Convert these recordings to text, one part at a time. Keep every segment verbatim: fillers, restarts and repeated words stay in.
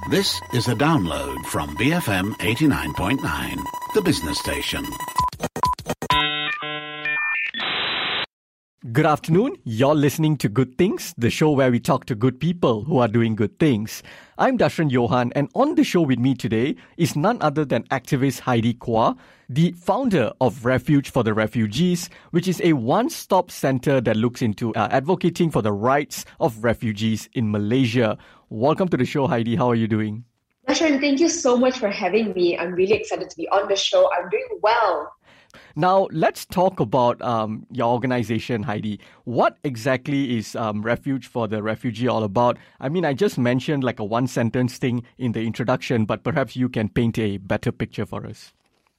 This is a download from B F M eighty-nine point nine, the business station. Good afternoon. You're listening to Good Things, the show where we talk to good people who are doing good things. I'm Dashran Johan, and on the show with me today is none other than activist Heidi Kua, the founder of Refuge for the Refugees, which is a one-stop center that looks into uh, advocating for the rights of refugees in Malaysia. Welcome to the show, Heidi. How are you doing? Dashran, thank you so much for having me. I'm really excited to be on the show. I'm doing well. Now, let's talk about um, your organization, Heidi. What exactly is um, Refuge for the Refugee all about? I mean, I just mentioned like a one-sentence thing in the introduction, but perhaps you can paint a better picture for us.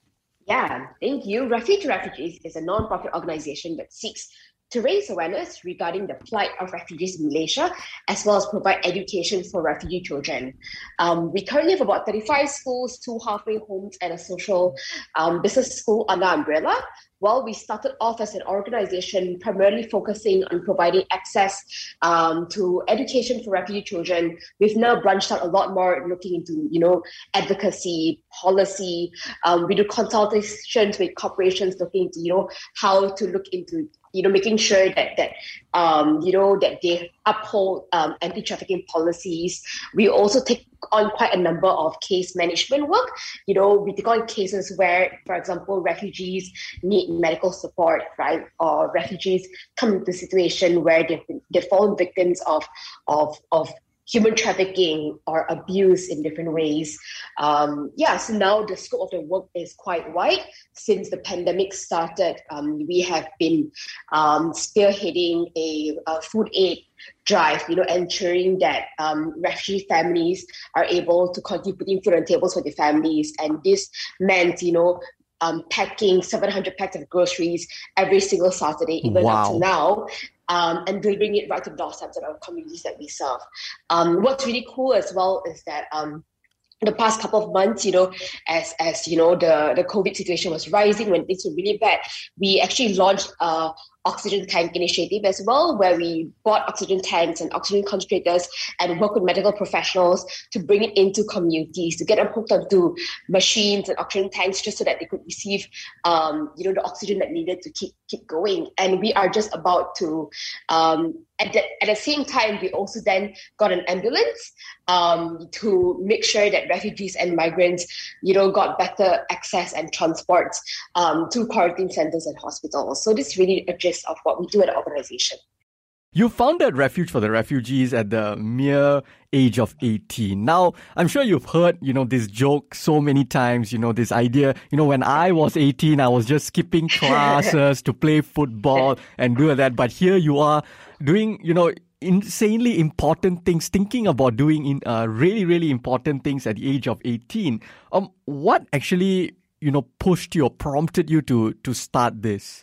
Yeah, thank you. Refuge for Refugees is a non-profit organization that seeks to raise awareness regarding the plight of refugees in Malaysia, as well as provide education for refugee children. Um, we currently have about thirty-five schools, two halfway homes, and a social um, business school under umbrella. Well, we started off as an organization primarily focusing on providing access um, to education for refugee children. We've now branched out a lot more, looking into, you know, advocacy, policy. Um, we do consultations with corporations looking into, you know, how to look into, you know, making sure that, that um, you know, that they uphold um, anti-trafficking policies. We also take on quite a number of case management work. You know, we take on cases where, for example, refugees need medical support, right? Or refugees come into a situation where they've, been, they've fallen victims of, of, of human trafficking or abuse in different ways. Um, yeah, so now the scope of the work is quite wide. Since the pandemic started, um, we have been um, spearheading a, a food aid drive, you know, ensuring that um, refugee families are able to continue putting food on tables for their families. And this meant, you know, um, packing seven hundred packs of groceries every single Saturday, even wow. up to now. Um, and delivering it right to the doorsteps of our communities that we serve. Um, what's really cool as well is that um, the past couple of months, you know, as as you know, the, the COVID situation was rising when things were really bad, we actually launched a oxygen tank initiative as well, where we bought oxygen tanks and oxygen concentrators and work with medical professionals to bring it into communities, to get them hooked onto machines and oxygen tanks just so that they could receive, um, you know, the oxygen that needed to keep keep going. And we are just about to, um, at the, at the same time, we also then got an ambulance um, to make sure that refugees and migrants, you know, got better access and transport um, to quarantine centers and hospitals. So this is really a gist of what we do at the organization. You founded Refuge for the Refugees at the mere age of eighteen. Now, I'm sure you've heard, you know, this joke so many times, you know, this idea, you know, when I was eighteen, I was just skipping classes to play football and do that. But here you are doing, you know, insanely important things, thinking about doing in uh, really, really important things at the age of eighteen. Um, what actually, you know, pushed you or prompted you to to start this?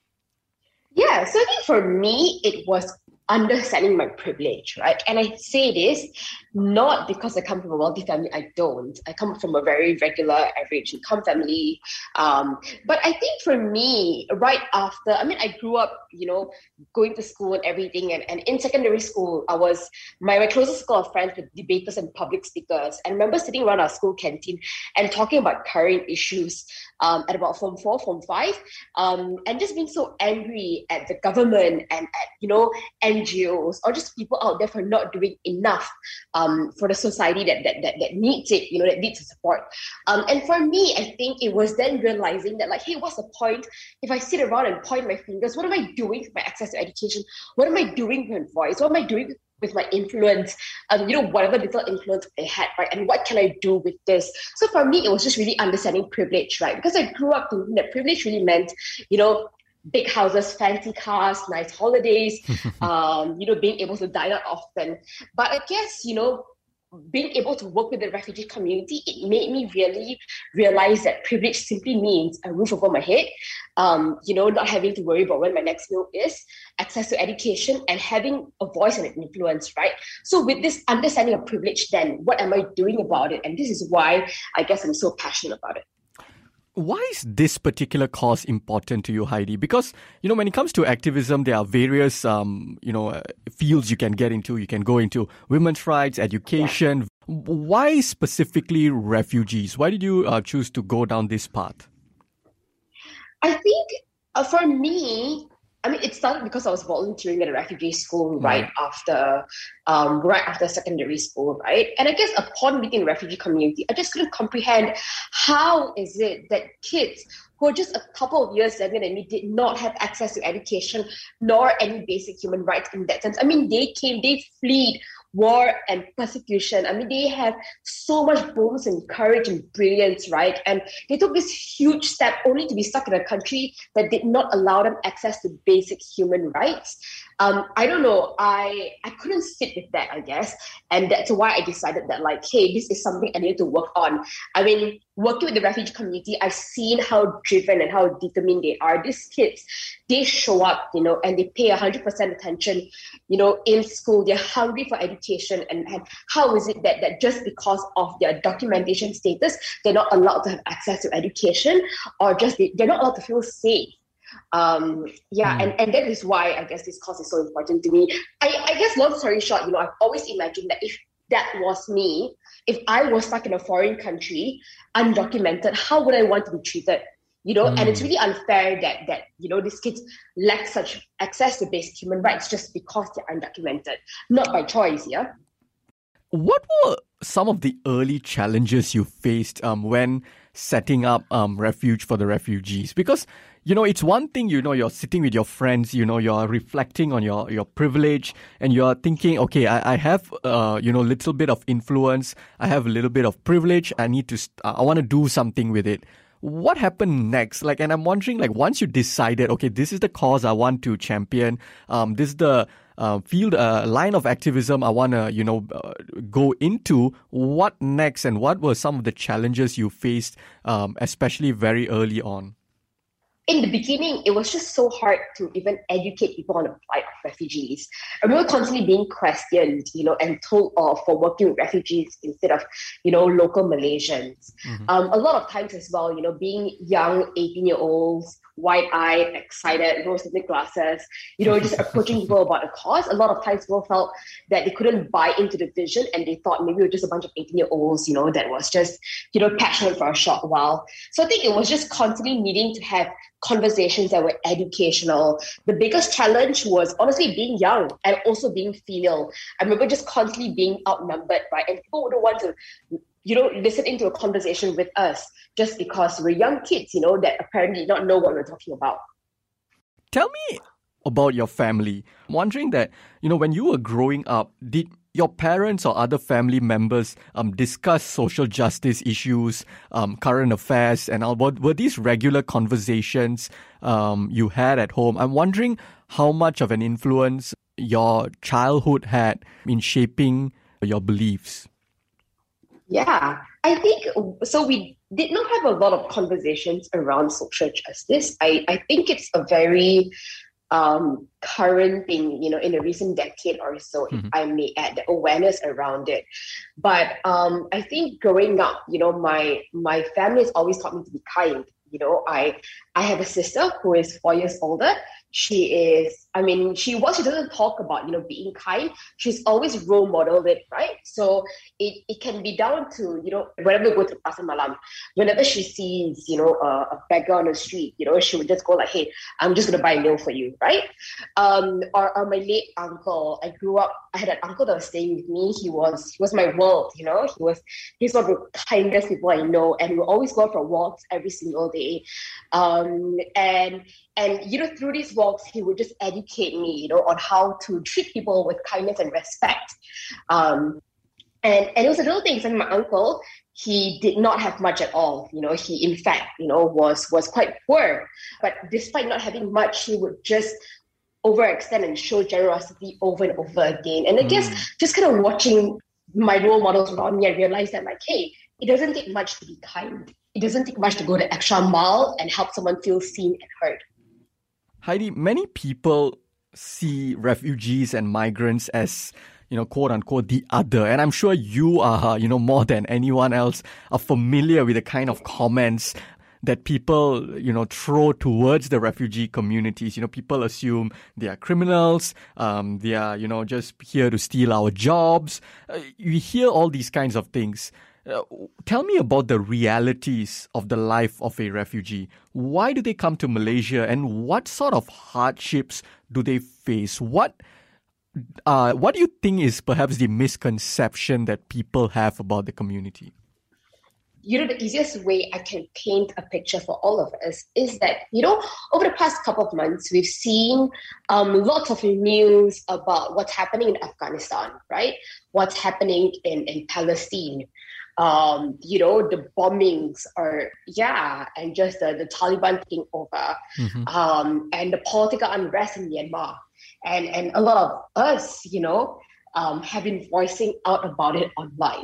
Yeah, so I think for me, it was understanding my privilege, right? And I say this not because I come from a wealthy family. I don't. I come from a very regular, average income family. Um, but I think for me, right after, I mean, I grew up, you know, going to school and everything. And, and in secondary school, I was, my, my closest circle of friends were debaters and public speakers. And I remember sitting around our school canteen and talking about current issues um, at about form four, form five, um, and just being so angry at the government and at, you know, N G Os or just people out there for not doing enough um, for the society that, that that that needs it, you know, that needs the support. Um, and for me, I think it was then realizing that, like, hey, what's the point if I sit around and point my fingers? What am I doing with my access to education? What am I doing with my voice? What am I doing with my influence? Um, you know, whatever little influence I had, right? And what can I do with this? So for me, it was just really understanding privilege, right? Because I grew up thinking that privilege really meant, you know, big houses, fancy cars, nice holidays, um, you know, being able to dine out often. But I guess, you know, being able to work with the refugee community, it made me really realize that privilege simply means a roof over my head, um, you know, not having to worry about when my next meal is, access to education, and having a voice and an influence, right? So with this understanding of privilege, then what am I doing about it? And this is why I guess I'm so passionate about it. Why is this particular cause important to you, Heidi? Because, you know, when it comes to activism, there are various, um, you know, uh, fields you can get into. You can go into women's rights, education. Yeah. Why specifically refugees? Why did you uh, choose to go down this path? I think uh, for me, I mean, it started because I was volunteering at a refugee school right, right after, um, right after secondary school, right? And I guess upon meeting the refugee community, I just couldn't comprehend how is it that kids who are just a couple of years younger than me did not have access to education nor any basic human rights in that sense. I mean, they came, they fled war and persecution. I mean, they have so much boldness and courage and brilliance, right? And they took this huge step only to be stuck in a country that did not allow them access to basic human rights. Um, I don't know, I, I couldn't sit with that, I guess. And that's why I decided that, like, hey, this is something I need to work on. I mean, working with the refugee community, I've seen how driven and how determined they are. These kids, they show up, you know, and they pay one hundred percent attention, you know, in school. They're hungry for education. And, and how is it that, that just because of their documentation status, they're not allowed to have access to education, or just they, they're not allowed to feel safe? Um, yeah, mm. and, and that is why I guess this cause is so important to me. I, I guess long story short, you know, I've always imagined that if that was me, if I was stuck in a foreign country, undocumented, how would I want to be treated? You know, mm. and it's really unfair that, that, you know, these kids lack such access to basic human rights just because they're undocumented, not by choice, yeah? What were some of the early challenges you faced um, when setting up um, Refuge for the Refugees? Because, you know, it's one thing, you know, you're sitting with your friends, you know, you're reflecting on your, your privilege and you're thinking, okay, I, I have, uh, you know, a little bit of influence. I have a little bit of privilege. I need to, st- I want to do something with it. What happened next? Like, and I'm wondering, like, once you decided, okay, this is the cause I want to champion, um, this is the uh, field, uh, line of activism I want to, you know, uh, go into, what next? And what were some of the challenges you faced, um, especially very early on? In the beginning, it was just so hard to even educate people on the plight of refugees. I remember constantly being questioned, you know, and told off for working with refugees instead of, you know, local Malaysians. Mm-hmm. Um, a lot of times as well, you know, being young eighteen-year-olds, wide-eyed, excited, rose-tinted glasses, you know, just approaching people about a cause. A lot of times people felt that they couldn't buy into the vision and they thought maybe we were just a bunch of eighteen-year-olds, you know, that was just, you know, passionate for a short while. So I think it was just constantly needing to have conversations that were educational. The biggest challenge was honestly being young and also being female. I remember just constantly being outnumbered, right? And people wouldn't want to, you know, listen into a conversation with us just because we're young kids, you know, that apparently did not know what we're talking about. Tell me about your family. I'm wondering that, you know, when you were growing up, did your parents or other family members um, discuss social justice issues, um, current affairs, and all? Were, were these regular conversations um, you had at home? I'm wondering how much of an influence your childhood had in shaping your beliefs. Yeah, I think, so we did not have a lot of conversations around social justice. I, I think it's a very um, current thing, you know, in a recent decade or so, mm-hmm. if I may add, the awareness around it. But um, I think growing up, you know, my my family has always taught me to be kind. You know, I I have a sister who is four years older. She is, I mean, she what she doesn't talk about, you know, being kind. She's always role modeled it, right? So it, it can be down to, you know, whenever we go to Pasar Malam, whenever she sees, you know, a, a beggar on the street, you know, she would just go like, hey, I'm just going to buy a meal for you, right? Um, or, or my late uncle, I grew up, I had an uncle that was staying with me. He was, he was my world, you know, he was, he's one of the kindest people I know. And we would always go for walks every single day. Um, and, and, you know, through these walks, he would just educate me, you know, on how to treat people with kindness and respect. Um, and, and it was a little thing. Like my uncle, he did not have much at all. You know, he, in fact, you know, was, was quite poor. But despite not having much, he would just overextend and show generosity over and over again. And I mm. guess just kind of watching my role models around me, I realized that, like, hey, it doesn't take much to be kind. It doesn't take much to go the extra mile and help someone feel seen and heard. Heidi, many people see refugees and migrants as, you know, quote unquote, the other. And I'm sure you are, you know, more than anyone else are familiar with the kind of comments that people, you know, throw towards the refugee communities. You know, people assume they are criminals, um, they are, you know, just here to steal our jobs. Uh, you hear all these kinds of things. Uh, tell me about the realities of the life of a refugee. Why do they come to Malaysia, and what sort of hardships do they face? What uh, what do you think is perhaps the misconception that people have about the community? You know, the easiest way I can paint a picture for all of us is that, you know, over the past couple of months, we've seen um, lots of news about what's happening in Afghanistan, right? What's happening in, in Palestine. Um, you know, the bombings are, yeah, and just the, the Taliban taking over, mm-hmm. um, and the political unrest in Myanmar. And, and a lot of us, you know, um, have been voicing out about it online.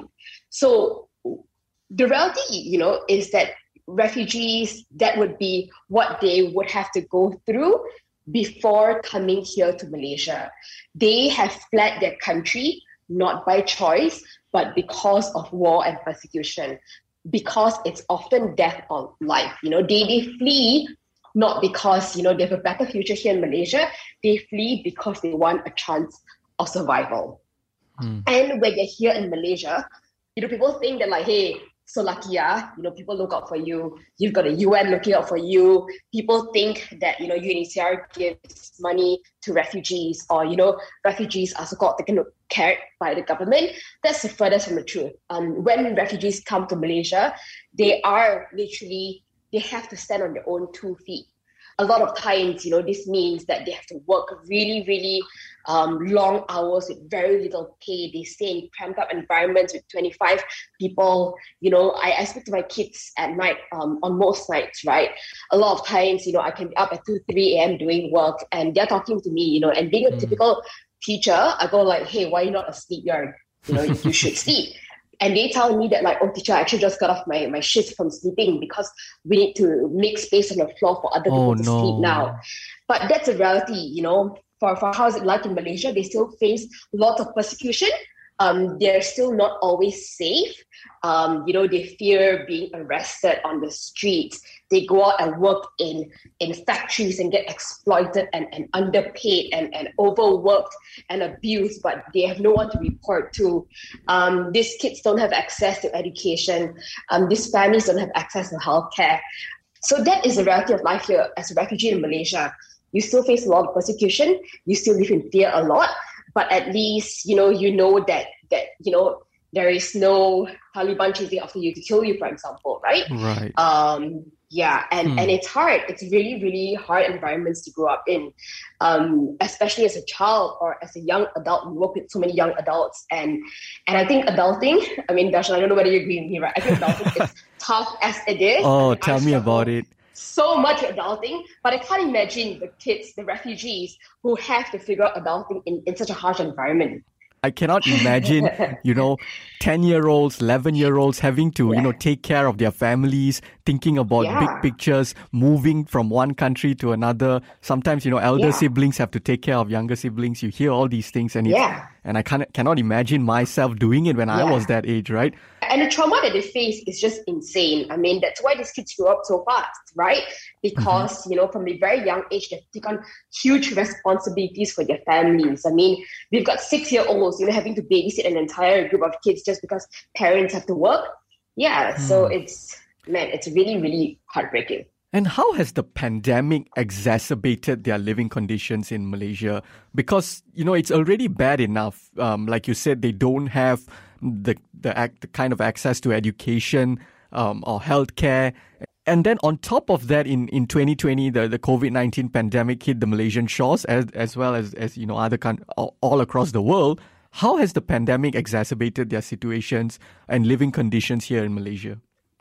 So the reality, you know, is that refugees, that would be what they would have to go through before coming here to Malaysia. They have fled their country, not by choice, but because of war and persecution, because it's often death or life. You know, they, they flee not because, you know, they have a better future here in Malaysia. They flee because they want a chance of survival. Mm. And when they're here in Malaysia, you know, people think that like, hey, so lucky, ah, you know, people look out for you. You've got a U N looking out for you. People think that, you know, U N H C R gives money to refugees, or, you know, refugees are so-called taken care of by the government. That's the furthest from the truth. Um, when refugees come to Malaysia, they are literally, they have to stand on their own two feet. A lot of times, you know, this means that they have to work really, really um, long hours with very little pay. They stay in cramped up environments with twenty-five people. You know, I, I speak to my kids at night, um, on most nights, right? A lot of times, you know, I can be up at two, three a.m. doing work, and they're talking to me, you know, and being a mm. typical teacher, I go like, hey, why are you not asleep? You're, you know, you should sleep. And they tell me that like, oh, teacher, I actually just got off my, my shift from sleeping because we need to make space on the floor for other people oh, to no. sleep now. But that's a reality, you know, for, for how is it like in Malaysia. They still face lots of persecution. Um, they're still not always safe. Um, you know, they fear being arrested on the streets. They go out and work in, in factories and get exploited and, and underpaid and, and overworked and abused, but they have no one to report to. Um, these kids don't have access to education. Um, these families don't have access to healthcare. So that is the reality of life here as a refugee in Malaysia. You still face a lot of persecution. You still live in fear a lot. But at least, you know, you know that, that, you know, there is no Taliban chasing after you to kill you, for example, right? Right. Um, yeah, and, hmm. and it's hard. It's really, really hard environments to grow up in, um, especially as a child or as a young adult. We work with so many young adults. And and I think adulting, I mean, Darshan, I don't know whether you agree with me, right? I think adulting is tough as it is. Oh, I mean, tell me about it. So much adulting, but I can't imagine the kids, the refugees who have to figure out adulting in, in such a harsh environment. I cannot imagine, you know, ten-year-olds, eleven-year-olds having to, yeah. you know, take care of their families, thinking about yeah. big pictures, moving from one country to another. Sometimes, you know, elder yeah. siblings have to take care of younger siblings. You hear all these things, and it's, yeah. and I can't, cannot imagine myself doing it when yeah. I was that age, right? And the trauma that they face is just insane. I mean, that's why these kids grow up so fast, right? Because, mm-hmm. you know, from a very young age, they take on huge responsibilities for their families. I mean, we've got six-year-olds, you know, having to babysit an entire group of kids just because parents have to work. Yeah, mm. so it's, man, it's really, really heartbreaking. And how has the pandemic exacerbated their living conditions in Malaysia? Because, you know, it's already bad enough. Um, like you said, they don't have the the, act, the kind of access to education um, or healthcare. And then on top of that, in, in twenty twenty, the, the COVID nineteen pandemic hit the Malaysian shores as as well as, as you know, other con- all across the world. How has the pandemic exacerbated their situations and living conditions here in Malaysia?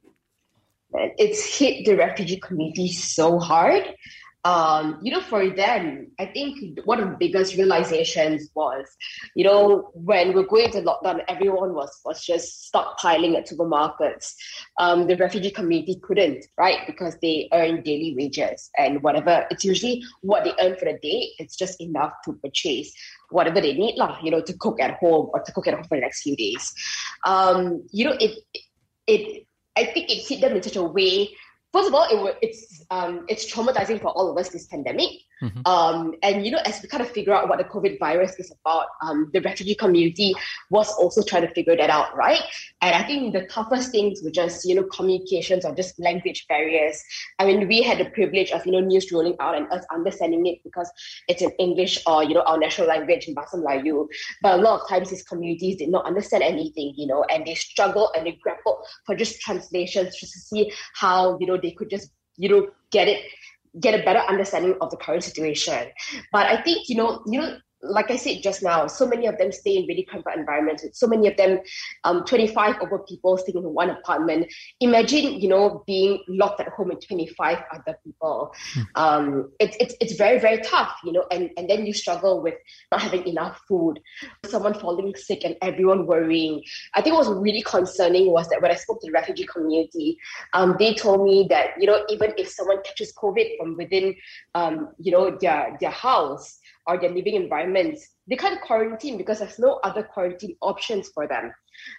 It's hit the refugee community so hard. Um, you know, for them, I think one of the biggest realizations was, you know, when we're going to lockdown, everyone was, was just stockpiling at supermarkets. Um, the refugee community couldn't, right? Because they earn daily wages and whatever, it's usually what they earn for the day. It's just enough to purchase whatever they need, lah, you know, to cook at home or to cook at home for the next few days. Um, you know, it, it, I think it hit them in such a way. First of all, it w- it's um, it's traumatizing for all of us, this pandemic. Mm-hmm. Um, and, you know, as we kind of figure out what the COVID virus is about, um, the refugee community was also trying to figure that out, right? And I think the toughest things were just, you know, communications or just language barriers. I mean, we had the privilege of, you know, news rolling out and us understanding it because it's in English or, you know, our national language in Bahasa Melayu. But a lot of times these communities did not understand anything, you know, and they struggled and they grappled for just translations just to see how, you know, they could just, you know, get it get a better understanding of the current situation. But I think, you know, you know, like I said just now, so many of them stay in really cramped environments. So many of them, um, twenty-five over people staying in one apartment. Imagine, you know, being locked at home with twenty-five other people. Hmm. Um, it's it's it's very, very tough, you know, and, and then you struggle with not having enough food, someone falling sick and everyone worrying. I think what was really concerning was that when I spoke to the refugee community, um, they told me that, you know, even if someone catches COVID from within, um, you know, their their house, or their living environments, they can't quarantine because there's no other quarantine options for them.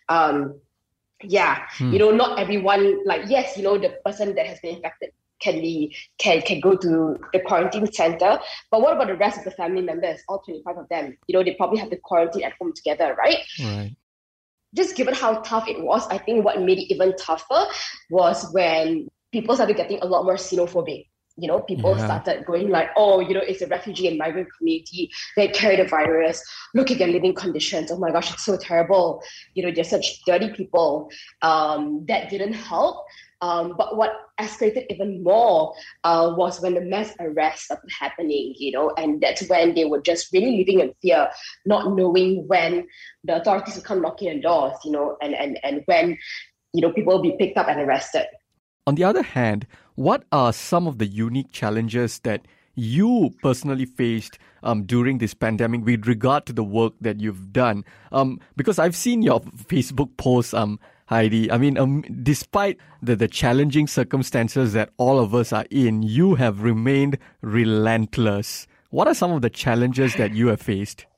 Um, yeah, hmm. you know, not everyone, like, yes, you know, the person that has been infected can be can can go to the quarantine center, but what about the rest of the family members, all twenty-five of them? You know, they probably have to quarantine at home together, right? Right. Just given how tough it was, I think what made it even tougher was when people started getting a lot more xenophobic. You know, people yeah. started going like, oh, you know, it's a refugee and migrant community. They carry the virus. Look at their living conditions. Oh my gosh, it's so terrible. You know, they're such dirty people. Um, that didn't help. Um, but what escalated even more uh, was when the mass arrests started happening, you know, and that's when they were just really living in fear, not knowing when the authorities would come knocking on doors, you know, and, and, and when, you know, people will be picked up and arrested. On the other hand, what are some of the unique challenges that you personally faced um, during this pandemic with regard to the work that you've done? Um, because I've seen your Facebook posts, um, Heidi. I mean, um, despite the, the challenging circumstances that all of us are in, you have remained relentless. What are some of the challenges that you have faced?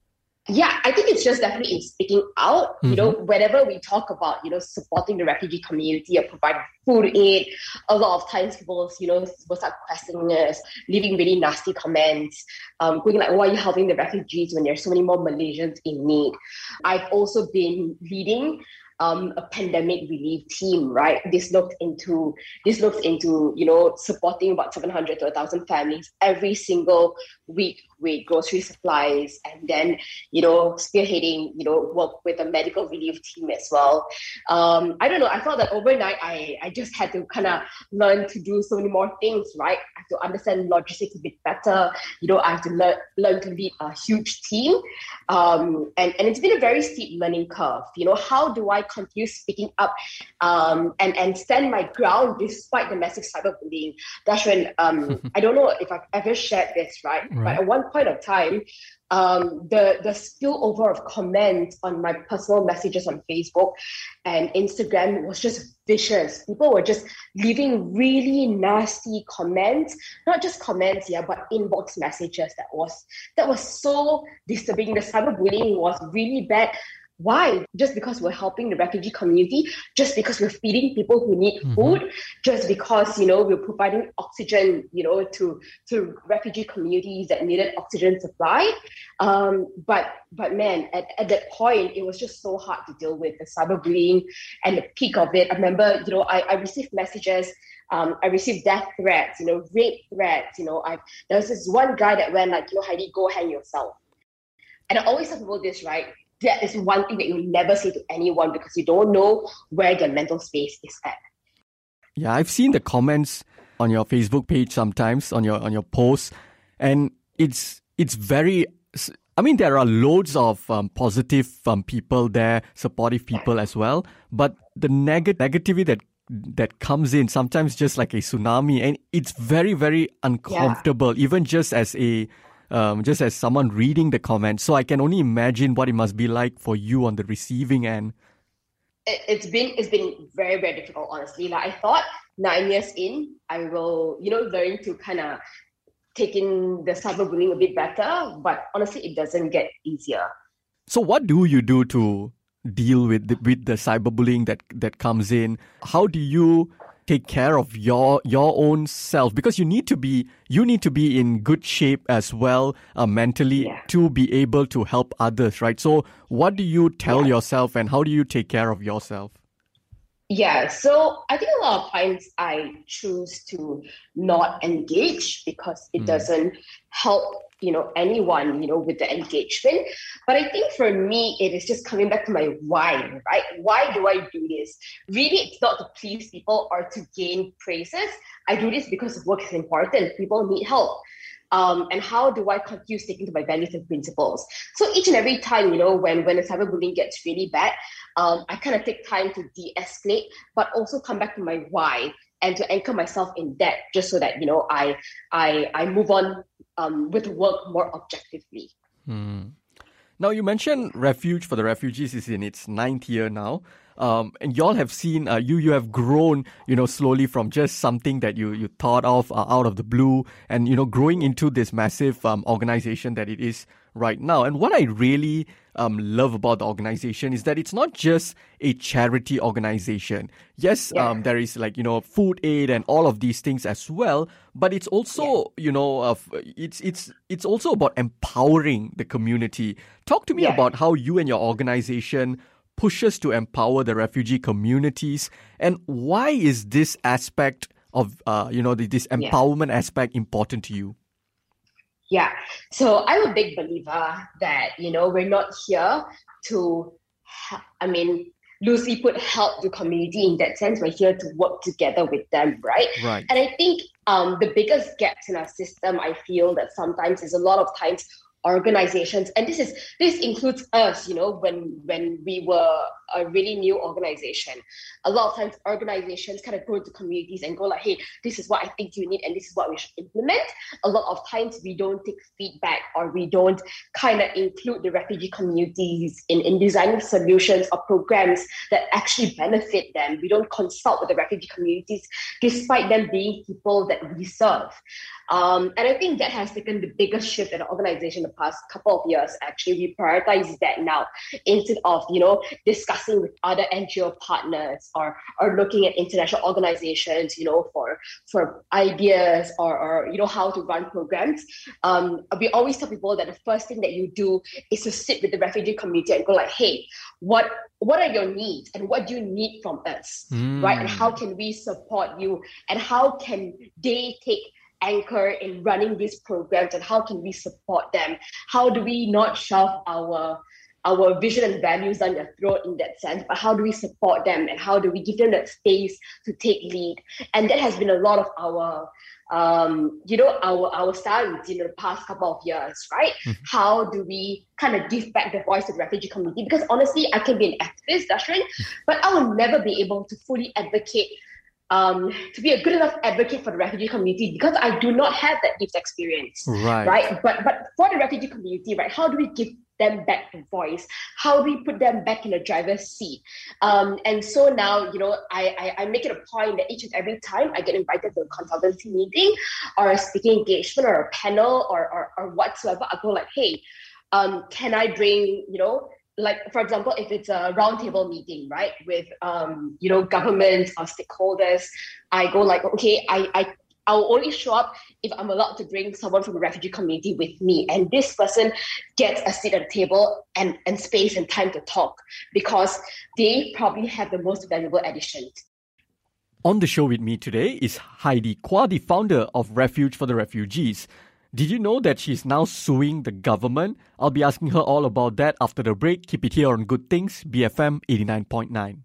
Yeah, I think it's just definitely in speaking out. Mm-hmm. You know, whenever we talk about, you know, supporting the refugee community or providing food aid, a lot of times people, you know, will start questioning us, leaving really nasty comments, um, going like, why are you helping the refugees when there's so many more Malaysians in need? I've also been leading Um, a pandemic relief team, right? This looked into this looked into you know supporting about seven hundred to a thousand families every single week with grocery supplies, and then you know spearheading you know work with a medical relief team as well. Um, I don't know. I felt that overnight I I just had to kind of learn to do so many more things, right? I have to understand logistics a bit better. You know, I have to learn learn to lead a huge team, um, and and it's been a very steep learning curve. You know, how do I continue speaking up um, and, and stand my ground despite the massive cyberbullying? That's when, um, I don't know if I've ever shared this, right? right. But at one point of time, um, the, the spillover of comments on my personal messages on Facebook and Instagram was just vicious. People were just leaving really nasty comments, not just comments, yeah, but inbox messages. That was, that was so disturbing. The cyberbullying was really bad. Why? Just because we're helping the refugee community, just because we're feeding people who need mm-hmm. food, just because, you know, we're providing oxygen, you know, to, to refugee communities that needed oxygen supply. Um, but, but man, at, at that point, it was just so hard to deal with the cyberbullying and the peak of it. I remember, you know, I, I received messages Um, I received death threats, you know, rape threats, you know, I, there was this one guy that went like, you know, Heidi, go hang yourself. And I always tell people this, right? That is one thing that you never say to anyone because you don't know where their mental space is at. Yeah, I've seen the comments on your Facebook page sometimes, on your on your posts, and it's it's very. I mean, there are loads of um, positive um, people there, supportive people as well, but the neg- negativity that that comes in sometimes just like a tsunami, and it's very very uncomfortable, yeah. even just as a. Um, just as someone reading the comments. So I can only imagine what it must be like for you on the receiving end. It, it's been it's been very, very difficult, honestly. Like I thought nine years in, I will, you know, learn to kind of take in the cyberbullying a bit better. But honestly, it doesn't get easier. So what do you do to deal with the, with the cyberbullying that, that comes in? How do you take care of your your own self? Because you need to be you need to be in good shape as well uh, mentally Yeah. to be able to help others, right? So what do you tell Yeah. yourself, and how do you take care of yourself? Yeah, so I think a lot of times I choose to not engage because it Mm. doesn't help, you know, anyone, you know, with the engagement. But I think for me, it is just coming back to my why, right? Why do I do this? Really, it's not to please people or to gain praises. I do this because work is important. People need help. Um, and how do I continue sticking to my values and principles? So each and every time, you know, when when the cyberbullying gets really bad, um, I kind of take time to de-escalate, but also come back to my why and to anchor myself in that, just so that you know I I I move on um, with work more objectively. Hmm. Now, you mentioned Refuge for the Refugees is in its ninth year now. Um, and y'all have seen, uh, you you have grown, you know, slowly from just something that you, you thought of uh, out of the blue and, you know, growing into this massive um, organization that it is right now. And what I really um, love about the organization is that it's not just a charity organization. Yes, Yeah. um, there is like, you know, food aid and all of these things as well. But it's also, you know, uh, it's it's it's also about empowering the community. Talk to me Yeah. about how you and your organization pushes to empower the refugee communities, and why is this aspect of, uh, you know, the, this empowerment aspect important to you? Yeah. So I'm a big believer that, you know, we're not here to, he- I mean, loosely put, help the community in that sense. We're here to work together with them, right? Right. And I think um, the biggest gaps in our system, I feel that sometimes is a lot of times organizations, and this is this includes us, you know, when when we were a really new organization, a lot of times organizations kind of go to communities and go like, hey, this is what I think you need and this is what we should implement. A lot of times we don't take feedback, or we don't kind of include the refugee communities in, in designing solutions or programs that actually benefit them. We don't consult with the refugee communities despite them being people that we serve. Um, and I think that has taken the biggest shift in the organization the past couple of years. Actually, we prioritize that now instead of, you know, discussing with other N G O partners or or looking at international organizations, you know, for for ideas or, or you know, how to run programs. Um, we always tell people that the first thing that you do is to sit with the refugee community and go like, hey, what what are your needs and what do you need from us, Mm. right? And how can we support you? And how can they take anchor in running these programs, and how can we support them? How do we not shove our our vision and values down their throat in that sense, but how do we support them, and how do we give them that space to take lead? And that has been a lot of our um, you know, our our stance in the past couple of years, right? Mhm. How do we kind of give back the voice to the refugee community? Because honestly, I can be an activist, Dashrin, but I will never be able to fully advocate Um, to be a good enough advocate for the refugee community because I do not have that lived experience, Right. right? But but for the refugee community, right, how do we give them back the voice? How do we put them back in the driver's seat? Um, and so now, you know, I, I I make it a point that each and every time I get invited to a consultancy meeting or a speaking engagement or a panel or or, or whatsoever, I go like, hey, um, can I bring, you know, like, for example, if it's a roundtable meeting, right, with, um, you know, governments or stakeholders, I go like, okay, I, I, I'll only show up if I'm allowed to bring someone from the refugee community with me. And this person gets a seat at the table and, and space and time to talk because they probably have the most valuable addition. On the show with me today is Heidi Kua, the founder of Refuge for the Refugees. Did you know that she's now suing the government? I'll be asking her all about that after the break. Keep it here on Good Things, B F M eighty-nine point nine.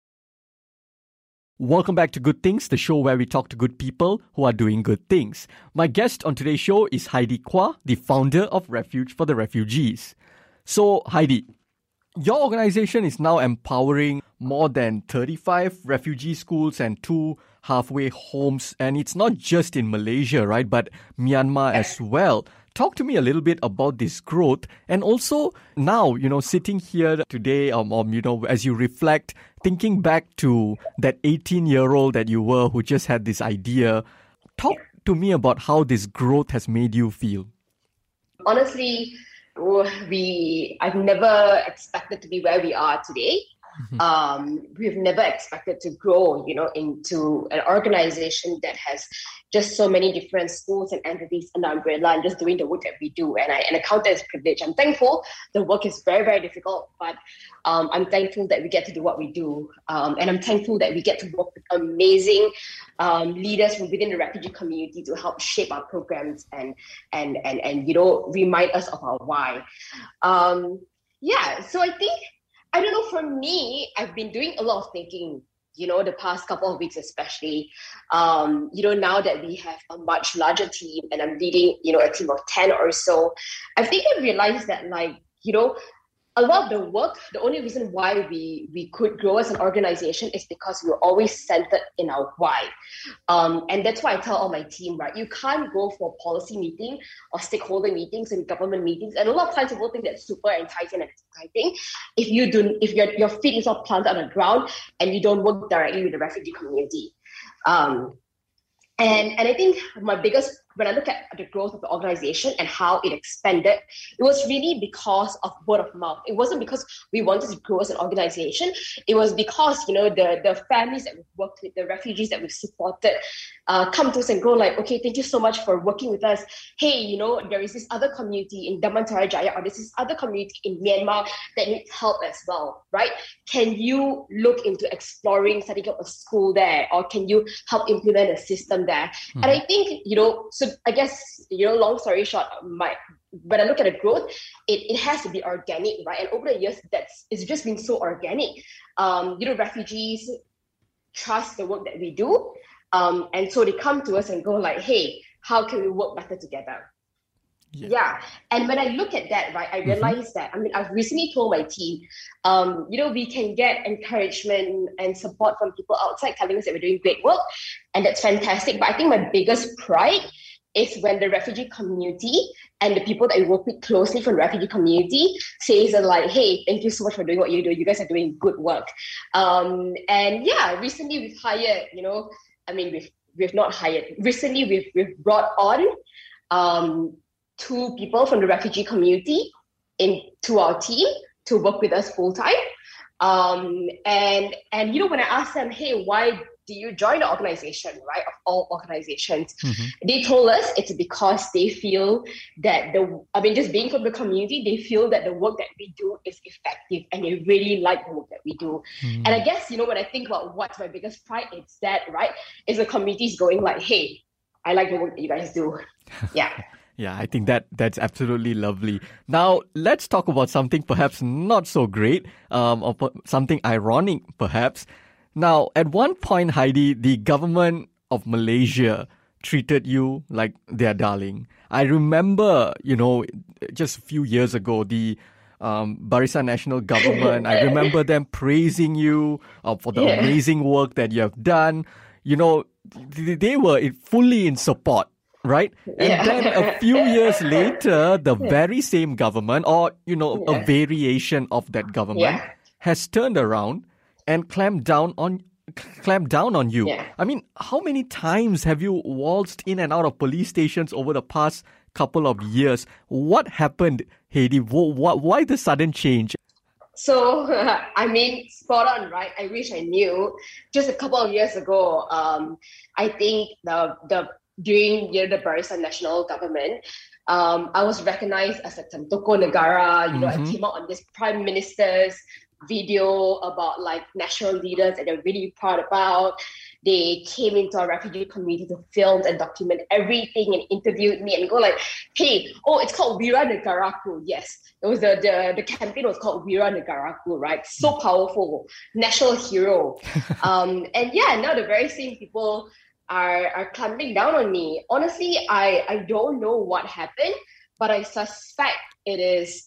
Welcome back to Good Things, the show where we talk to good people who are doing good things. My guest on today's show is Heidi Kua, the founder of Refuge for the Refugees. So, Heidi, your organization is now empowering more than thirty-five refugee schools and two halfway homes. And it's not just in Malaysia, right, but Myanmar as well. Talk to me a little bit about this growth. And also now, you know, sitting here today, um, um, you know, as you reflect, thinking back to that eighteen-year-old that you were who just had this idea, talk to me about how this growth has made you feel. Honestly, we I've never expected to be where we are today. Mhm. Um, we've never expected to grow, you know, into an organization that has just so many different schools and entities under umbrella and just doing the work that we do. And I and I count it as privilege. I'm thankful. The work is very, very difficult, but um, I'm thankful that we get to do what we do. Um, and I'm thankful that we get to work with amazing um, leaders from within the refugee community to help shape our programs and and and and you know remind us of our why. Um, yeah, so I think I don't know. For me, I've been doing a lot of thinking, you know, the past couple of weeks, especially. Um, you know, now that we have a much larger team and I'm leading, you know, a team of ten or so, I think I realized that, like, you know, a lot of the work, the only reason why we we could grow as an organization is because we were always centered in our why. Um, and that's why I tell all my team, right, you can't go for a policy meeting or stakeholder meetings and government meetings. And a lot of times people think that's super enticing and exciting if you do if your your feet is not planted on the ground and you don't work directly with the refugee community. Um, and and I think my biggest, when I look at the growth of the organization and how it expanded, it was really because of word of mouth. It wasn't because we wanted to grow as an organization. It was because, you know, the, the families that we've worked with, the refugees that we've supported, uh, come to us and go like, okay, thank you so much for working with us. Hey, you know, there is this other community in Damansara Jaya, or there's this other community in Myanmar that needs help as well, right? Can you look into exploring setting up a school there, or can you help implement a system there? Mm-hmm. And I think, you know, so I guess, you know, long story short, my when I look at the growth, it, it has to be organic, right? And over the years, that's it's just been so organic. Um, you know, refugees trust the work that we do. Um, and so they come to us and go like, hey, how can we work better together? Yeah. yeah. And when I look at that, right, I realize mm-hmm. that, I mean, I've recently told my team, um, you know, we can get encouragement and support from people outside telling us that we're doing great work. And that's fantastic. But I think my biggest pride is when the refugee community and the people that we work with closely from the refugee community says like, hey, thank you so much for doing what you do. You guys are doing good work. Um, and yeah, recently we've hired, you know, I mean, we've we've not hired. Recently we've we've brought on um, two people from the refugee community into our team to work with us full time. Um, and and you know, when I asked them, hey, why do you join the organization, right? Of all organizations, mm-hmm. they told us it's because they feel that the, I mean, just being from the community, they feel that the work that we do is effective and they really like the work that we do. Mm-hmm. And I guess, you know, when I think about what's my biggest pride, it's that, right? Is the community's going like, hey, I like the work that you guys do. Yeah. Yeah, I think that that's absolutely lovely. Now, let's talk about something perhaps not so great, um, or something ironic, perhaps. Now, at one point, Heidi, the government of Malaysia treated you like their darling. I remember, you know, just a few years ago, the um, Barisan National Government, I remember them praising you uh, for the yeah. amazing work that you have done. You know, they were fully in support. Right? And yeah. then a few years later, the very same government, or, you know, yeah. a variation of that government yeah. has turned around and clamped down on clamped down on you. Yeah. I mean, how many times have you waltzed in and out of police stations over the past couple of years? What happened, Heidi? Why the sudden change? So, uh, I mean, spot on, right? I wish I knew. Just a couple of years ago, um, I think the the during you know, the Barisan National Government, um, I was recognized as a Toko Negara. You know, mm-hmm. I came out on this Prime Minister's video about like national leaders that they're really proud about. They came into our refugee community to film and document everything and interviewed me and go like, hey, oh, it's called Wira Negaraku. Yes, it was the, the, the campaign was called Wira Negaraku, right? So powerful, national hero. um, and yeah, now the very same people are are clamping down on me. Honestly, I, I don't know what happened, but I suspect it is,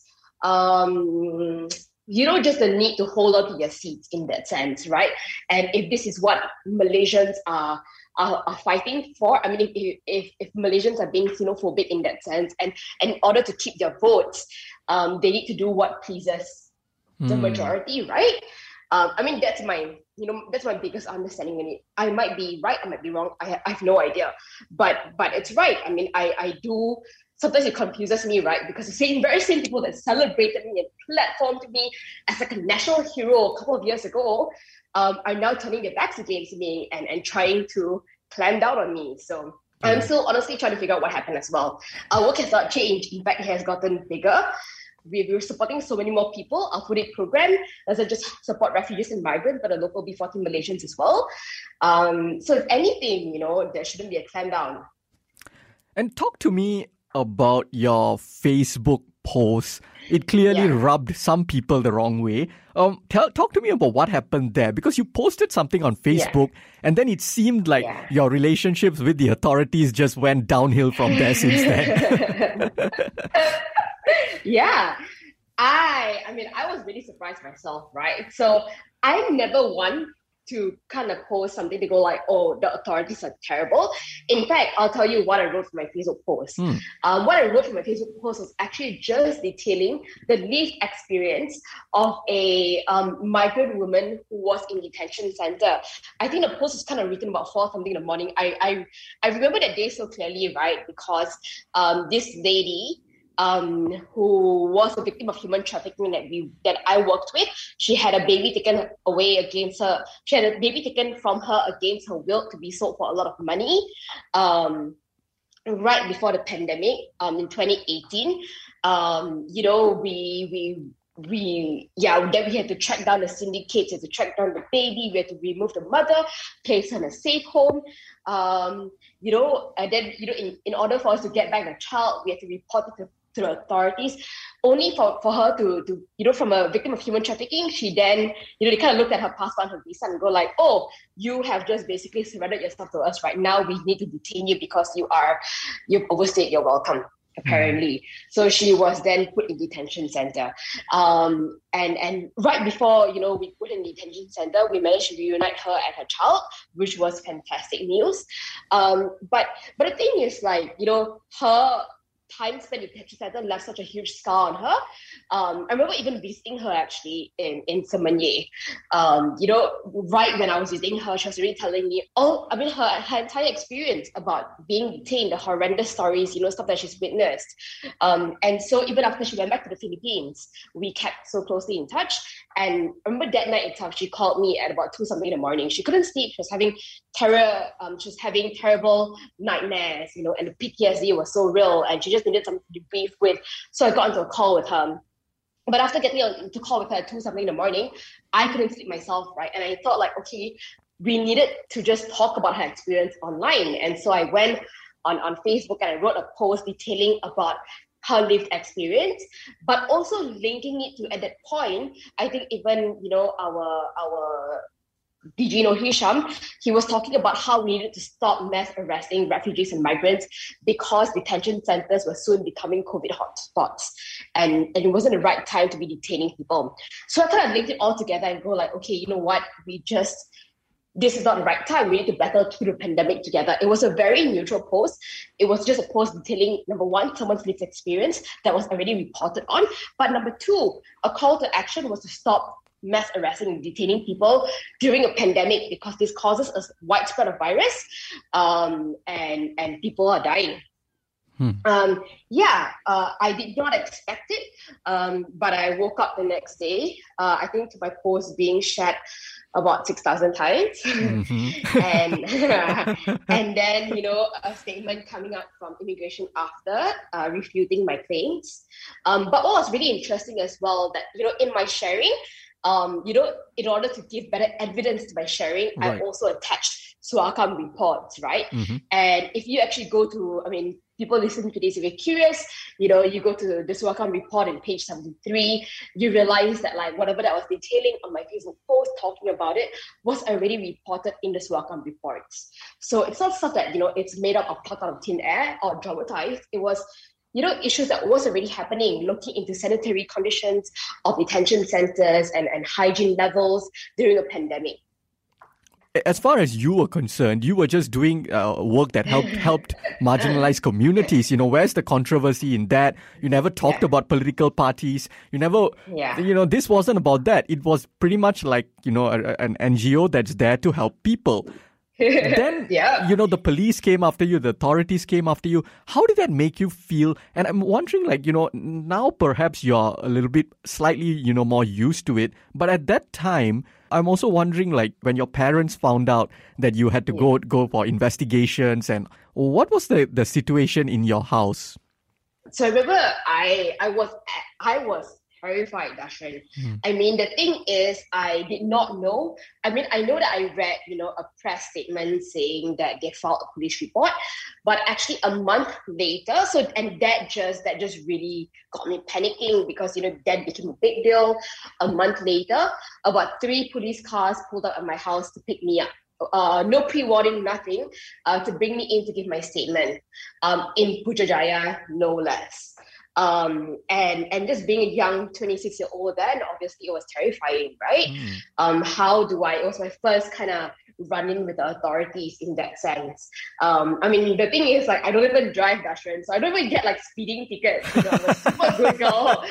um, you know, just the need to hold on to your seats in that sense, right? And if this is what Malaysians are are, are fighting for, I mean, if, if if Malaysians are being xenophobic in that sense, and, and in order to keep their votes, um, they need to do what pleases mm. the majority, right? Um, I mean, that's my, you know, that's my biggest understanding in it. I might be right, I might be wrong. I, I have no idea, but but it's right. I mean, I, I do sometimes it confuses me, right? Because the same, very same people that celebrated me and platformed me as like a national hero a couple of years ago um, are now turning their backs against me and, and trying to clamp down on me. So I'm still honestly trying to figure out what happened as well. Our work has not changed. In fact, it has gotten bigger. We, we're supporting so many more people. Our Food Aid program doesn't just support refugees and migrants, but the local B fourteen Malaysians as well. Um, so if anything, you know, there shouldn't be a clamp down. And talk to me about your Facebook posts. It clearly yeah. rubbed some people the wrong way. Um, tell, talk to me about what happened there, because you posted something on Facebook yeah. and then it seemed like yeah. your relationships with the authorities just went downhill from there since then. yeah. I, I mean, I was really surprised myself, right? So I never one to kind of post something to go like, oh, the authorities are terrible. In fact, I'll tell you what I wrote for my Facebook post. Mm. Um, what I wrote for my Facebook post was actually just detailing the lived experience of a um, migrant woman who was in detention center. I think the post was kind of written about four something in the morning. I I, I remember that day so clearly, right? Because um, this lady, Um, who was a victim of human trafficking that we that I worked with. She had a baby taken away against her. She had a baby taken from her against her will to be sold for a lot of money. Um, right before the pandemic, um, in twenty eighteen, um, you know, we we we yeah, then we had to track down the syndicates, we had to track down the baby, we had to remove the mother, place her in a safe home. Um, you know, and then you know, in, in order for us to get back the child, we had to report it to to the authorities, only for, for her to, to, you know, from a victim of human trafficking, she then, you know, they kind of looked at her passport and her visa and go like, oh, you have just basically surrendered yourself to us right now. We need to detain you because you are, you've overstayed your welcome, apparently. Mm. So she was then put in detention center. Um, and, and right before, you know, we put in detention center, we managed to reunite her and her child, which was fantastic news. Um, but, but the thing is like, you know, her time spent in detention center left such a huge scar on her. Um, I remember even visiting her actually in, in Semenyih. Um, you know, right when I was visiting her, she was really telling me all, I mean, her, her entire experience about being detained, the horrendous stories, you know, stuff that she's witnessed. Um, and so even after she went back to the Philippines, we kept so closely in touch. And I remember that night itself, she called me at about two something in the morning. She couldn't sleep. She was having terror. Um, she was having terrible nightmares, you know, and the P T S D was so real. And she just needed something to debrief with. So I got into a call with her. But after getting into call with her at two something in the morning, I couldn't sleep myself, right? And I thought like, okay, we needed to just talk about her experience online. And so I went on, on Facebook and I wrote a post detailing about her lived experience, but also linking it to, at that point, I think even, you know, our our D G Noor Hisham, he was talking about how we needed to stop mass arresting refugees and migrants because detention centers were soon becoming COVID hotspots, and, and it wasn't the right time to be detaining people. So I kind of linked it all together and go like, okay, you know what, we just, this is not the right time. We need to battle through the pandemic together. It was a very neutral post. It was just a post detailing, number one, someone's lived experience that was already reported on. But number two, a call to action was to stop mass arresting and detaining people during a pandemic because this causes a widespread of virus um, and, and people are dying. Hmm. Um, yeah, uh, I did not expect it, um, but I woke up the next day, uh, I think to my post being shared about six thousand times. Mm-hmm. and and then, you know, a statement coming out from immigration after, uh, refuting my claims. Um, but what was really interesting as well, that, you know, in my sharing, um, you know, in order to give better evidence to my sharing, right. I also attached SUAKAM reports, right? Mm-hmm. And if you actually go to, I mean, people listening to this, if you're curious, you know, you go to the SUAKAM report in page seventy-three, you realize that like whatever that was detailing on my Facebook post talking about it was already reported in the SUAKAM reports. So it's not stuff that, you know, it's made up of plucked out of thin air or dramatized. It was, you know, issues that was already happening, looking into sanitary conditions of detention centers and, and hygiene levels during a pandemic. As far as you were concerned, you were just doing uh, work that helped helped marginalized communities. You know, where's the controversy in that? You never talked yeah. about political parties. You never, yeah. you know, this wasn't about that. It was pretty much like, you know, a, an N G O that's there to help people. Then, yeah. you know, the police came after you, the authorities came after you. How did that make you feel? And I'm wondering, like, you know, now perhaps you're a little bit slightly, you know, more used to it. But at that time, I'm also wondering, like, when your parents found out that you had to yeah. go go for investigations, and what was the, the situation in your house? So I remember I I was I was terrified, Darshan. Mm. I mean, the thing is, I did not know. I mean, I know that I read, you know, a press statement saying that they filed a police report, but actually a month later, so and that just that just really got me panicking because, you know, that became a big deal. A month later, about three police cars pulled up at my house to pick me up. Uh, no pre-warning, nothing, uh, to bring me in to give my statement um, in Putrajaya, no less. Um, and and just being a young twenty-six-year-old then, obviously it was terrifying, right? Mm. Um, how do I, it was my first kind of run-in with the authorities in that sense. Um, I mean, the thing is, like, I don't even drive, Darshan, so I don't even get, like, speeding tickets. You know, I'm a super good girl.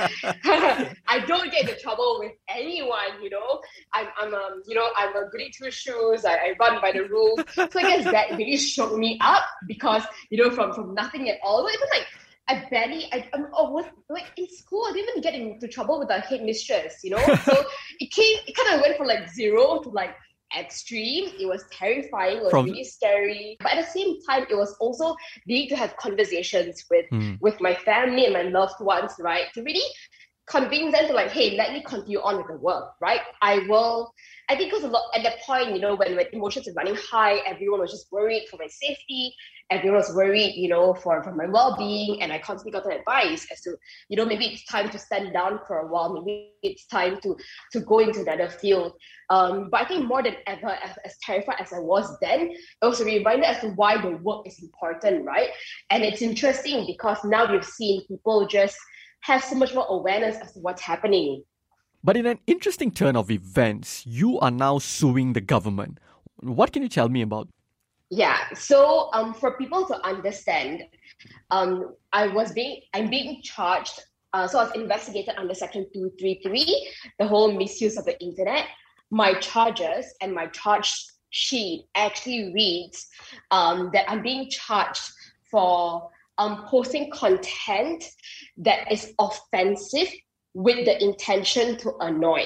I don't get into trouble with anyone, you know. I'm, I'm um, you know, I'm a goody two-shoes. I, I run by the rules. So I guess that really shook me up because, you know, from, from nothing at all, even, like, I barely, I, I was like in school, I didn't even get into trouble with the headmistress, you know? So it came, it kind of went from like zero to like extreme. It was terrifying, it was from... really scary. But at the same time, it was also needing to have conversations with, mm. with my family and my loved ones, right? To really convince them to like, hey, let me continue on with the work, right? I will, I think it was a lot at that point, you know, when, when emotions were running high, everyone was just worried for my safety. Everyone was worried, you know, for, for my well-being, and I constantly got advice as to, you know, maybe it's time to stand down for a while, maybe it's time to to go into another field. Um, but I think more than ever, as, as terrified as I was then, it was a reminder as to why the work is important, right? And it's interesting because now we've seen people just have so much more awareness as to what's happening. But in an interesting turn of events, you are now suing the government. What can you tell me about? Yeah, so um, for people to understand, um, I was being, I'm being charged, uh, so I was investigated under Section two thirty-three, the whole misuse of the internet. My charges and my charge sheet actually reads um, that I'm being charged for um, posting content that is offensive with the intention to annoy.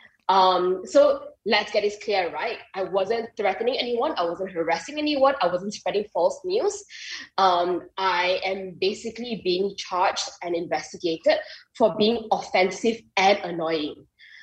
Um, so let's get this clear, right? I wasn't threatening anyone. I wasn't harassing anyone. I wasn't spreading false news. Um, I am basically being charged and investigated for being offensive and annoying.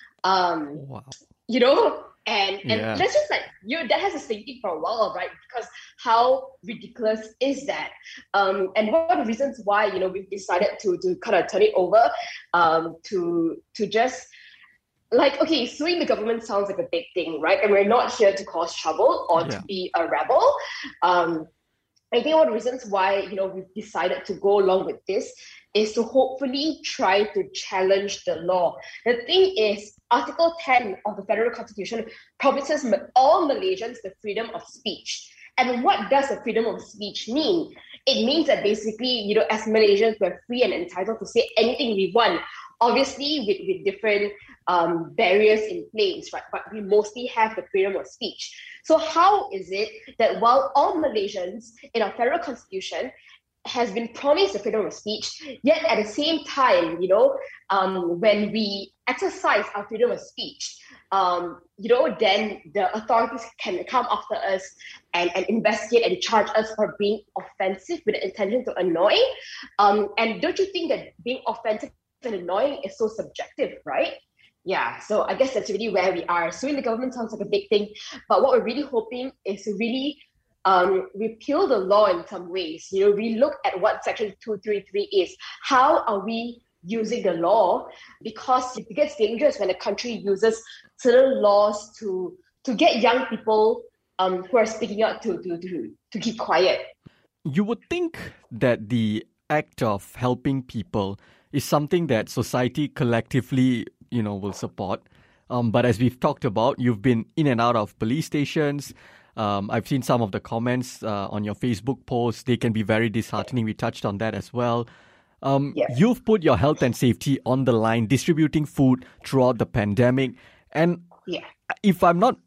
Um, wow. You know, and, and yeah. that's just like, you know, that has a thinking for a while, right? Because how ridiculous is that? Um, and one of the reasons why, you know, we've decided to, to kind of turn it over um, to, to just, like, okay, suing the government sounds like a big thing, right? And we're not here to cause trouble or yeah. to be a rebel. Um, I think one of the reasons why, you know, we've decided to go along with this is to hopefully try to challenge the law. The thing is, Article ten of the Federal Constitution promises all Malaysians the freedom of speech. And what does the freedom of speech mean? It means that basically, you know, as Malaysians, we're free and entitled to say anything we want. Obviously, with, with different um, barriers in place, right? But we mostly have the freedom of speech. So how is it that while all Malaysians in our federal constitution has been promised the freedom of speech, yet at the same time, you know, um, when we exercise our freedom of speech, um, you know, then the authorities can come after us and, and investigate and charge us for being offensive with the intention to annoy. Um, and don't you think that being offensive and annoying is so subjective, right? Yeah, so I guess that's really where we are. Suing the government sounds like a big thing, but what we're really hoping is to really um, repeal the law in some ways. You know, we look at what Section two thirty-three is. How are we using the law? Because it gets dangerous when a country uses certain laws to to get young people um, who are speaking out to, to, to, to keep quiet. You would think that the act of helping people is something that society collectively, you know, will support. Um, but as we've talked about, you've been in and out of police stations. Um, I've seen some of the comments uh, on your Facebook posts. They can be very disheartening. We touched on that as well. Um, yes. You've put your health and safety on the line, distributing food throughout the pandemic. And yeah. if I'm not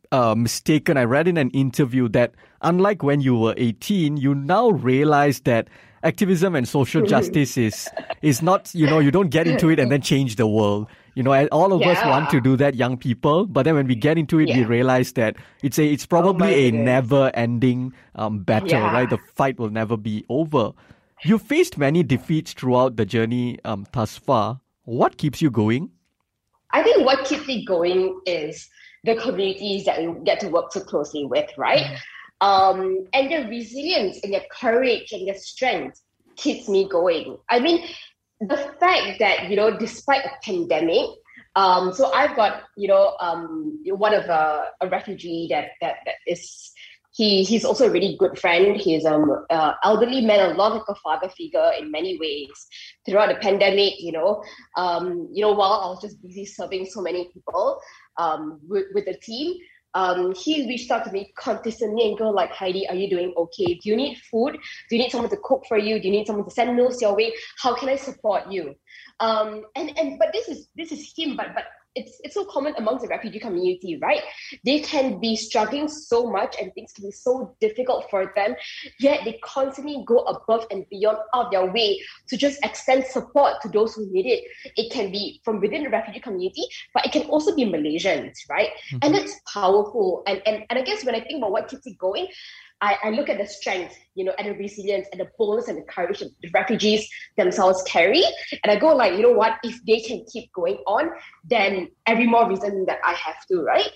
uh, mistaken, I read in an interview that unlike when you were eighteen, you now realize that activism and social justice is is not, you know, you don't get into it and then change the world. You know, all of Yeah. us want to do that, young people, but then when we get into it, we Yeah. realize that it's a it's probably my a goodness. never-ending um, battle, Yeah. right? The fight will never be over. You faced many defeats throughout the journey um, thus far. What keeps you going? I think what keeps me going is the communities that we get to work so closely with, right? Um, and their resilience and their courage and their strength keeps me going. I mean, the fact that, you know, despite a pandemic, um, so I've got, you know, um, one of a, a refugee that, that, that is, he he's also a really good friend. He's um uh, elderly man, a lot like a father figure in many ways. Throughout the pandemic, you know, um, you know, while I was just busy serving so many people, um, with, with the team, um, he reached out to me consistently and go like, Heidi, are you doing okay? Do you need food? Do you need someone to cook for you? Do you need someone to send meals your way? How can I support you? Um, and and but this is this is him, but but it's it's so common amongst the refugee community, right? They can be struggling so much and things can be so difficult for them, yet they constantly go above and beyond out of their way to just extend support to those who need it. It can be from within the refugee community, but it can also be Malaysians, right? Mm-hmm. And it's powerful. And, and and I guess when I think about what keeps it going, I, I look at the strength, you know, and the resilience and the boldness and the courage that the refugees themselves carry. And I go like, you know what, if they can keep going on, then every more reason that I have to, right?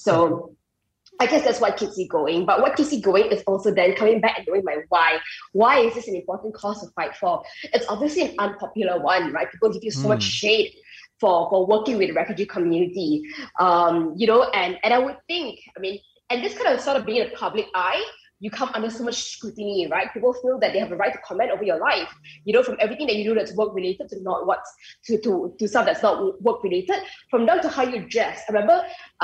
So I guess that's what keeps me going. But what keeps me going is also then coming back and knowing my why. Why is this an important cause to fight for? It's obviously an unpopular one, right? People give you so mm. much shade for, for working with the refugee community, um, you know, and, and I would think, I mean, and this kind of sort of being in the public eye, you come under so much scrutiny, right? People feel that they have a right to comment over your life, you know, from everything that you do that's work related to not what's to, to, to stuff that's not work related, from down to how you dress. I remember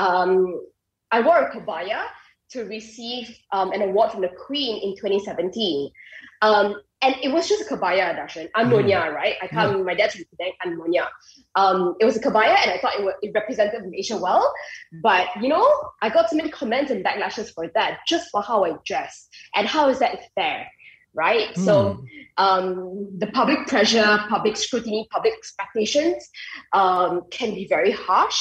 um, I wore a kebaya to receive um, an award from the Queen in twenty seventeen. Um, and it was just a kebaya, Darshan, Anmonia, mm. right? I can't remember, my dad's representing Anmonia. Um, it was a kebaya and I thought it, was, it represented Malaysia well. But, you know, I got so many comments and backlashes for that, just for how I dress. And how is that fair, right? Mm. So um, the public pressure, public scrutiny, public expectations um, can be very harsh.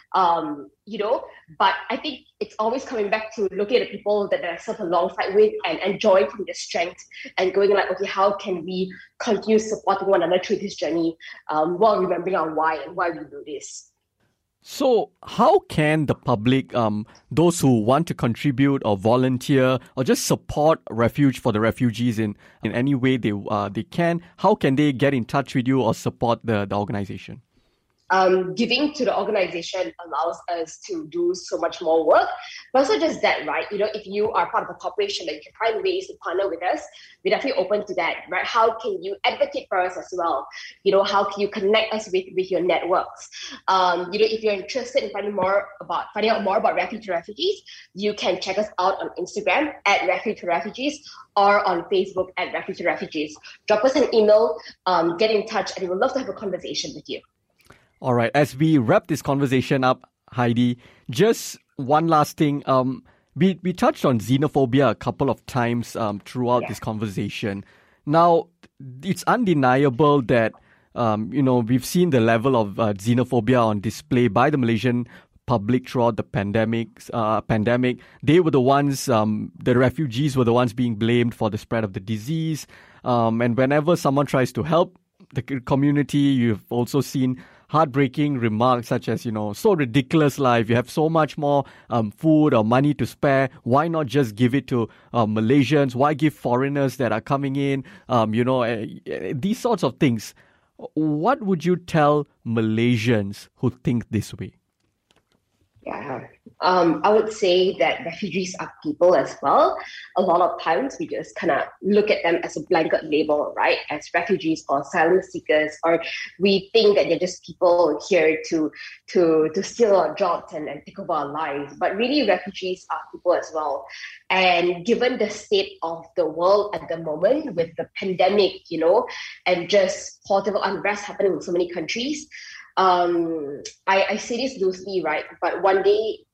Um, you know, but I think it's always coming back to looking at the people that I serve alongside with and enjoying from their strength and going like, okay, how can we continue supporting one another through this journey um, while remembering our why and why we do this. So how can the public, um, those who want to contribute or volunteer or just support Refuge for the Refugees in, in any way they uh, they can, how can they get in touch with you or support the, the organization? Um, giving to the organization allows us to do so much more work. But also just that, right? You know, if you are part of a corporation that you can find ways to partner with us, we're definitely open to that, right? How can you advocate for us as well? You know, how can you connect us with, with your networks? Um, you know, if you're interested in finding more about finding out more about Refuge to Refugees, you can check us out on Instagram at Refuge to Refugees or on Facebook at Refuge to Refugees. Drop us an email, um, get in touch, and we would love to have a conversation with you. All right, as we wrap this conversation up, Heidi, just one last thing. Um, we, we touched on xenophobia a couple of times um, throughout yeah. this conversation. Now, it's undeniable that, um, you know, we've seen the level of uh, xenophobia on display by the Malaysian public throughout the pandemic. Uh, pandemic. They were the ones, um, the refugees were the ones being blamed for the spread of the disease. Um, and whenever someone tries to help the community, you've also seen heartbreaking remarks such as, you know, so ridiculous life. You have so much more um, food or money to spare. Why not just give it to uh, Malaysians? Why give foreigners that are coming in? Um, you know, uh, these sorts of things. What would you tell Malaysians who think this way? Yeah, um, I would say that refugees are people as well. A lot of times we just kind of look at them as a blanket label, right? As refugees or asylum seekers, or we think that they're just people here to to to steal our jobs and, and take over our lives. But really, refugees are people as well. And given the state of the world at the moment with the pandemic, you know, and just political unrest happening in so many countries, Um, I, I say this loosely, right? But one day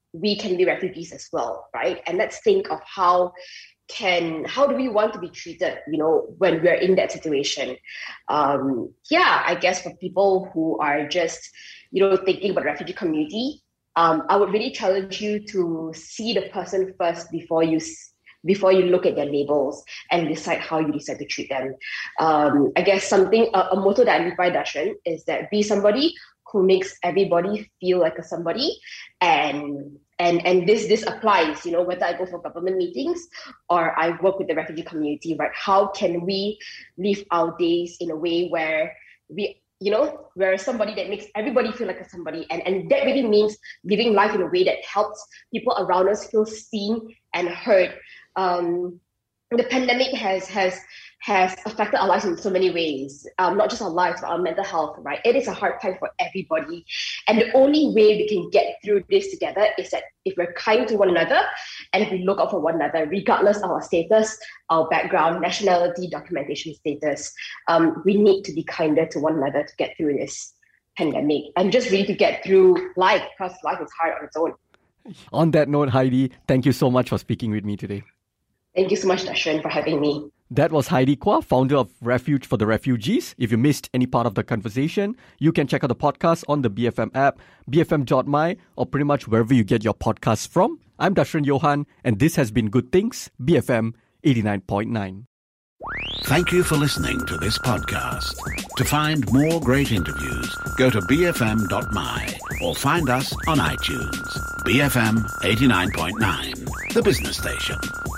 we can be refugees as well, right? And let's think of how can how do we want to be treated, you know, when we're in that situation. Um, yeah, I guess for people who are just, you know, thinking about the refugee community, um, I would really challenge you to see the person first before you before you look at their labels and decide how you decide to treat them. Um, I guess something a, a motto that I live by, Darshan, is that be somebody who makes everybody feel like a somebody. And and and this this applies, you know, whether I go for government meetings or I work with the refugee community, right? How can we live our days in a way where we, you know, we're somebody that makes everybody feel like a somebody. And, and that really means living life in a way that helps people around us feel seen and heard. Um, the pandemic has has has affected our lives in so many ways, um, not just our lives, but our mental health, right? It is a hard time for everybody. And the only way we can get through this together is that if we're kind to one another and if we look out for one another, regardless of our status, our background, nationality, documentation status, um, we need to be kinder to one another to get through this pandemic and just really to get through life, because life is hard on its own. On that note, Heidi, thank you so much for speaking with me today. Thank you so much, Darshan, for having me. That was Heidi Kua, founder of Refuge for the Refugees. If you missed any part of the conversation, you can check out the podcast on the B F M app, b f m dot m y, or pretty much wherever you get your podcasts from. I'm Darshan Johan, and this has been Good Things, B F M eighty-nine point nine. Thank you for listening to this podcast. To find more great interviews, go to b f m dot m y or find us on iTunes. B F M eighty-nine point nine, the business station.